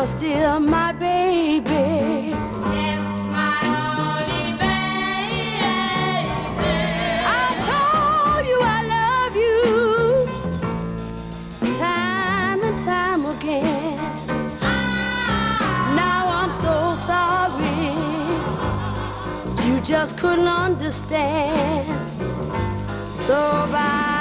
still my baby. Yes, my only baby. I told you I love you time and time again. Now I'm so sorry you just couldn't understand. So bye.